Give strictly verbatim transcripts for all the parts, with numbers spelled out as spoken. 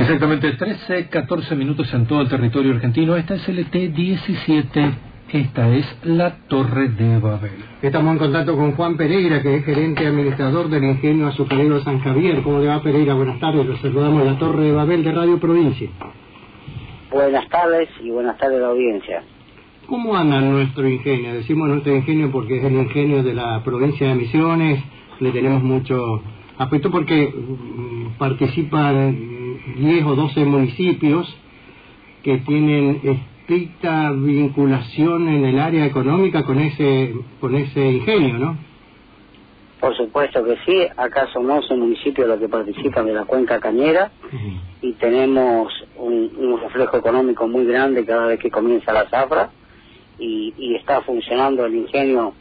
Exactamente, trece, catorce minutos en todo el territorio argentino. Esta es L T diecisiete, esta es la Torre de Babel. Estamos en contacto con Juan Pereira, que es gerente administrador del Ingenio Azucarero San Javier. ¿Cómo le va, Pereira? Buenas tardes, los saludamos en la Torre de Babel de Radio Provincia. Buenas tardes y buenas tardes a la audiencia. ¿Cómo anda nuestro ingenio? Decimos nuestro ingenio porque es el ingenio de la provincia de Misiones, le tenemos mucho afecto porque um, participan diez o doce municipios que tienen estricta vinculación en el área económica con ese con ese ingenio, ¿no? Por supuesto que sí, acá somos un municipio los que participan de la cuenca cañera uh-huh. y tenemos un, un reflejo económico muy grande cada vez que comienza la zafra. Y, y está funcionando el ingenio.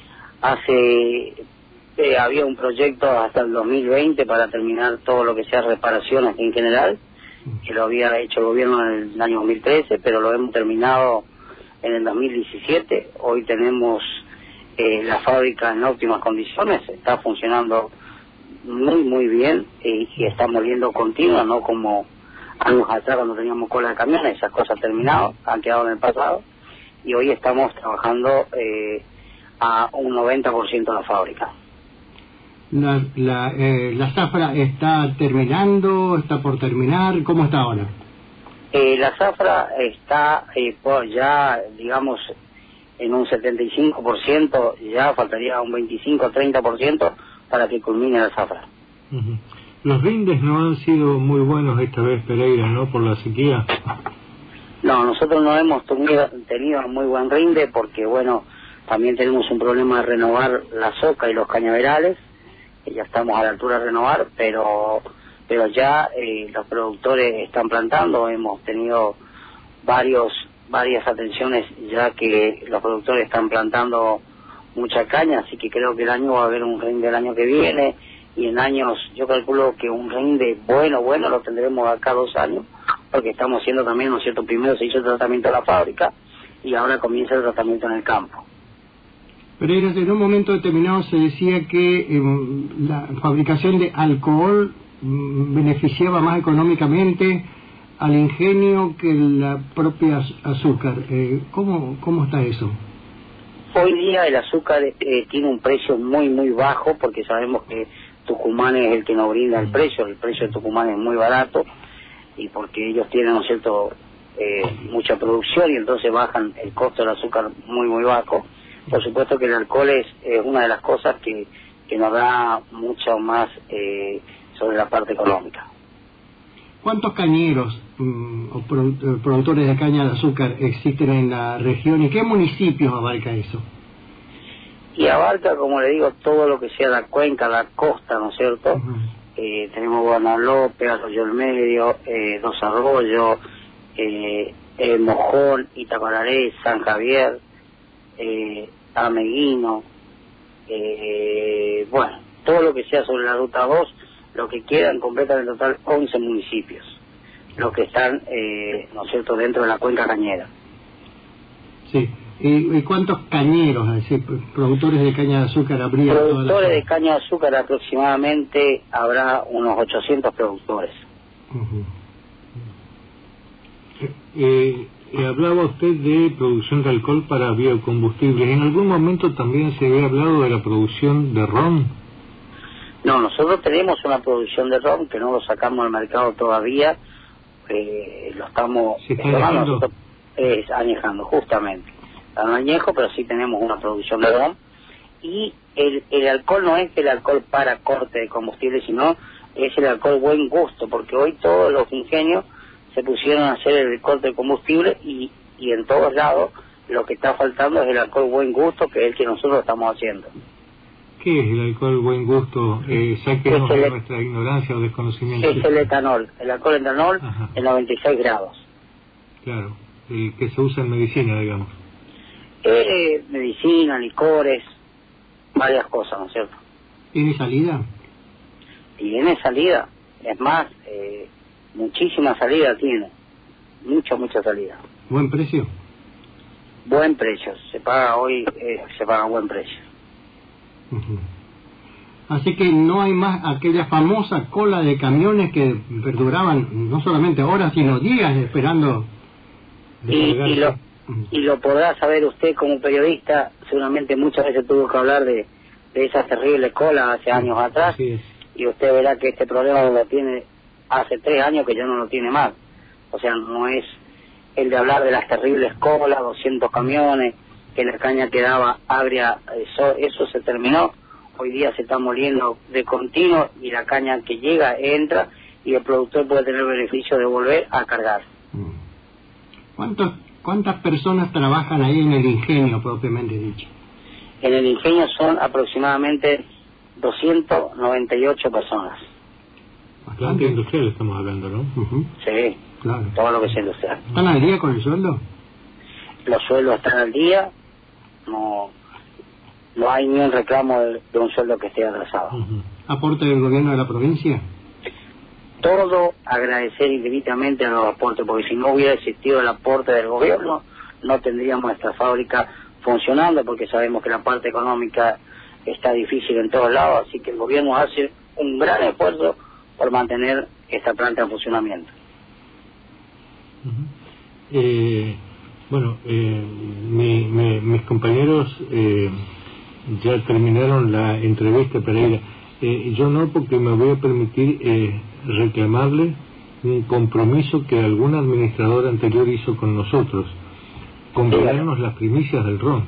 Hace eh, había un proyecto hasta el dos mil veinte para terminar todo lo que sea reparaciones en general, que lo había hecho el gobierno en el año dos mil trece, pero lo hemos terminado en el dos mil diecisiete. Hoy tenemos eh, la fábrica en óptimas condiciones, está funcionando muy muy bien eh, y está moliendo continua, no como años atrás cuando teníamos cola de camiones. Esas cosas terminadas, han quedado en el pasado. Y hoy estamos trabajando eh, a un noventa por ciento de la fábrica. La, la, eh, ¿La zafra está terminando, está por terminar? ¿Cómo está ahora? Eh, la zafra está eh, por ya, digamos, en un setenta y cinco por ciento, ya faltaría un veinticinco a treinta por ciento para que culmine la zafra. Uh-huh. Los rindes no han sido muy buenos esta vez, Pereira, ¿no? Por la sequía. No, nosotros no hemos tenido, tenido muy buen rinde porque, bueno, también tenemos un problema de renovar la soca y los cañaverales, que ya estamos a la altura de renovar, pero pero ya eh, los productores están plantando, hemos tenido varios varias atenciones ya que los productores están plantando mucha caña, así que creo que el año va a haber un rinde el año que viene, y en años, yo calculo que un rinde bueno, bueno, lo tendremos acá dos años, porque estamos haciendo también, ¿no es cierto? Primero se hizo el tratamiento en la fábrica y ahora comienza el tratamiento en el campo. Pero en un momento determinado se decía que eh, la fabricación de alcohol mm, beneficiaba más económicamente al ingenio que la propia azúcar. Eh, ¿cómo, ¿Cómo está eso? Hoy día el azúcar eh, tiene un precio muy, muy bajo porque sabemos que Tucumán es el que nos brinda el precio, el precio de Tucumán es muy barato, y porque ellos tienen, ¿no es cierto?, eh, mucha producción y entonces bajan el costo del azúcar muy muy bajo. Por supuesto que el alcohol es, es una de las cosas que, que nos da mucho más eh, sobre la parte económica. ¿Cuántos cañeros um, o produ productores de caña de azúcar existen en la región y qué municipios abarca eso? Y abarca, como le digo, todo lo que sea la cuenca, la costa, ¿no es cierto? Uh-huh. Eh, tenemos Guanalope, Arroyo del Medio, eh, Dos Arroyos, eh, eh, Mojón, Itapararé, San Javier, eh, Ameguino, eh, bueno, todo lo que sea sobre la ruta dos, lo que quedan completan en total once municipios, los que están, eh, ¿no es cierto?, dentro de la cuenca cañera. Sí. ¿Y, y cuántos cañeros, es decir, productores de caña de azúcar habría? Productores de caña de azúcar aproximadamente habrá unos ochocientos productores. Uh-huh. eh, eh, hablaba usted de producción de alcohol para biocombustibles. ¿En algún momento también se había hablado de la producción de ron? No, nosotros tenemos una producción de ron que no lo sacamos al mercado todavía, eh, lo estamos añejando, eh, añejando justamente. No añejo, pero sí tenemos una producción de ron. Y el, el alcohol no es el alcohol para corte de combustible, sino es el alcohol buen gusto, porque hoy todos los ingenios se pusieron a hacer el corte de combustible y, y en todos lados lo que está faltando es el alcohol buen gusto, que es el que nosotros estamos haciendo. ¿Qué es el alcohol buen gusto? Eh, sáquenos de nuestra ignorancia o desconocimiento. Es el etanol, el alcohol etanol. Ajá. En noventa y seis grados. Claro, el que se usa en medicina, digamos. Eh, medicina, licores, varias cosas, ¿no es cierto? ¿Tiene salida? Tiene salida, es más, eh, muchísima salida tiene, mucha, mucha salida. ¿Buen precio? Buen precio, se paga hoy, eh, se paga buen precio. Uh-huh. Así que no hay más aquella famosa cola de camiones que perduraban no solamente horas, sino días esperando. Y, y, lo, y lo podrá saber usted como periodista, seguramente muchas veces tuvo que hablar de, de esas terribles colas hace años atrás, y usted verá que este problema lo tiene hace tres años que ya no lo tiene más. O sea, no es el de hablar de las terribles colas, doscientos camiones, que la caña quedaba agria, eso, eso se terminó. Hoy día se está moliendo de continuo y la caña que llega entra y el productor puede tener beneficio de volver a cargar. ¿Cuántos, ¿Cuántas personas trabajan ahí en el ingenio propiamente dicho? En el ingenio son aproximadamente doscientas noventa y ocho personas. Bastante industrial estamos hablando, ¿no? Uh-huh. Sí, claro. Todo lo que es industrial. ¿Están al día con el sueldo? Los sueldos están al día, no no hay ni un reclamo de, de un sueldo que esté atrasado. Uh-huh. ¿Aporte del gobierno de la provincia? Todo agradecer infinitamente a los aportes, porque si no hubiera existido el aporte del gobierno, no tendríamos nuestra fábrica funcionando, porque sabemos que la parte económica está difícil en todos lados, así que el gobierno hace un gran esfuerzo por mantener esta planta en funcionamiento. Uh-huh. eh, bueno, eh, mi, mi, mis compañeros eh, ya terminaron la entrevista, Pereira. Eh, yo no, porque me voy a permitir eh, reclamarle un compromiso que algún administrador anterior hizo con nosotros, comprarnos las primicias del ron.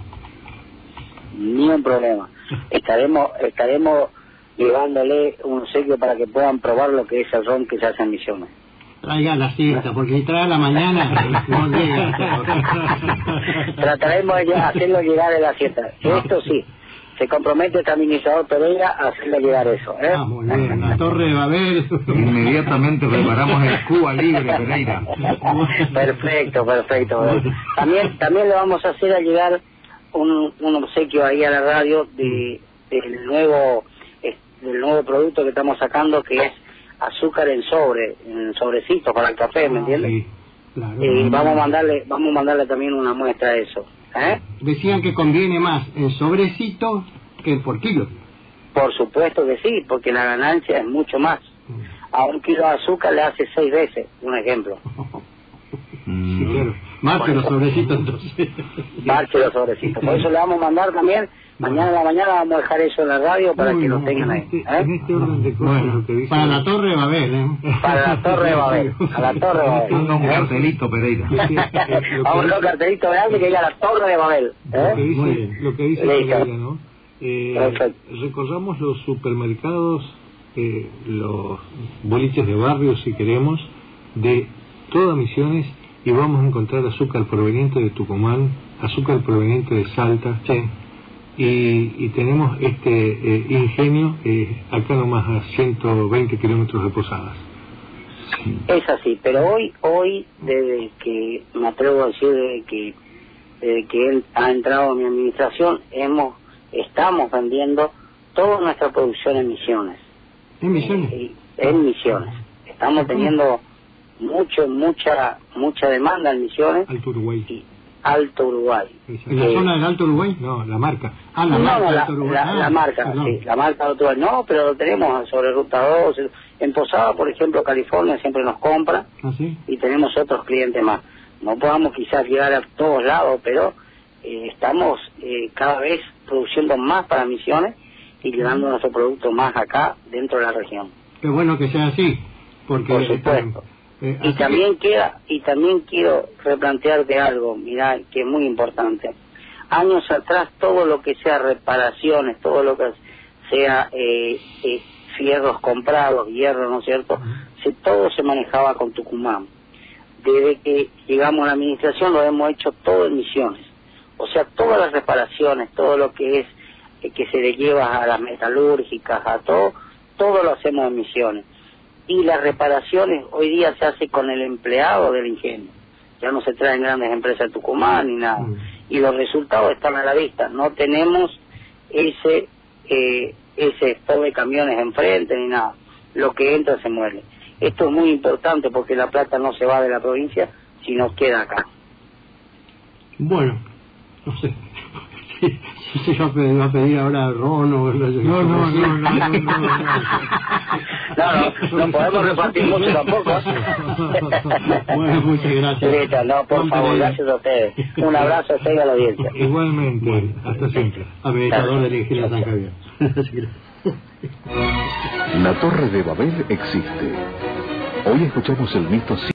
Ni un problema. Estaremos estaremos llevándole un obsequio para que puedan probar lo que es el ron que se hace en Misiones. Traiga la siesta, porque si trae a la mañana no llega. Trataremos de hacerlo llegar a la siesta. Esto sí. Se compromete el administrador Pereira a hacerle llegar eso, ¿eh? Ah, muy bien. La Torre de Babel. Inmediatamente preparamos el Cuba Libre, Pereira. Perfecto, perfecto. También también le vamos a hacer a llegar un, un obsequio ahí a la radio de del nuevo del nuevo producto que estamos sacando, que es azúcar en sobre, en sobrecitos para el café, ¿me entiendes? Sí, claro. Y vamos a mandarle vamos a mandarle también una muestra de eso. ¿Eh? Decían que conviene más el sobrecito que por kilo. Por supuesto que sí, porque la ganancia es mucho más. A un kilo de azúcar le hace seis veces, un ejemplo. Sí, claro. Más que los sobrecitos, entonces. Más que los sobrecitos. Por eso le vamos a mandar también. Mañana en la mañana vamos a dejar eso en la radio para Uy, que lo tengan ahí. ¿Eh? En este orden de cosas, bueno, lo que dice para la Torre de Babel, ¿eh? Para la Torre de Babel. A la Torre de Babel. Un ¿eh? cartelito, Pereira. Vamos a un cartelito grande que diga la Torre de Babel. ¿eh? Lo que dice, lo que dice Pereira, ¿no? Eh, recordamos los supermercados, eh, los boliches de barrio, si queremos, de todas Misiones, y vamos a encontrar azúcar proveniente de Tucumán, azúcar proveniente de Salta. Sí. Y, y tenemos este eh, ingenio eh, acá nomás a ciento veinte kilómetros de Posadas. Es así, pero hoy, hoy desde que me atrevo a decir desde que desde que él ha entrado a mi administración, hemos estamos vendiendo toda nuestra producción en Misiones. ¿En Misiones? Eh, en Misiones. Estamos teniendo mucho, mucha, mucha demanda en Misiones. Alto Uruguay. Y, Alto Uruguay. ¿En la eh, zona del Alto Uruguay? No, la marca. Ah, la no, marca no, la, Alto Uruguay. La, ah, la marca, perdón. sí, la marca Alto Uruguay. No, pero lo tenemos sobre Ruta dos. En Posada, por ejemplo, California siempre nos compra. ¿Ah, sí? Y tenemos otros clientes más. No podamos quizás llegar a todos lados, pero eh, estamos eh, cada vez produciendo más para Misiones y llevando nuestro producto más acá dentro de la región. Qué bueno que sea así, porque... Por supuesto. Eh, y también que... queda y también quiero replantearte algo, mirá, que es muy importante. Años atrás todo lo que sea reparaciones, todo lo que sea eh, eh, fierros comprados, hierro, ¿no es cierto? Uh-huh. Se, todo se manejaba con Tucumán. Desde que llegamos a la administración lo hemos hecho todo en Misiones. O sea, todas las reparaciones, todo lo que es eh, que se le lleva a las metalúrgicas, a todo, todo lo hacemos en Misiones. Y las reparaciones hoy día se hace con el empleado del ingenio. Ya no se traen grandes empresas de Tucumán ni nada. Mm. Y los resultados están a la vista. No tenemos ese eh, ese stock de camiones enfrente ni nada. Lo que entra se muere. Esto es muy importante porque la plata no se va de la provincia, sino queda acá. Bueno, no sé. se iba a pedir, iba a pedir ahora ron o no, No, no, no, no, no, no, no. No, no, no podemos repartir mucho tampoco. Bueno, muchas gracias. Listo, no, por favor, gracias a ustedes. Un abrazo a ustedes y a la audiencia. Igualmente, Bueno, hasta siempre. Administrador del Ingenio San Javier. La Torre de Babel existe. Hoy escuchamos el mito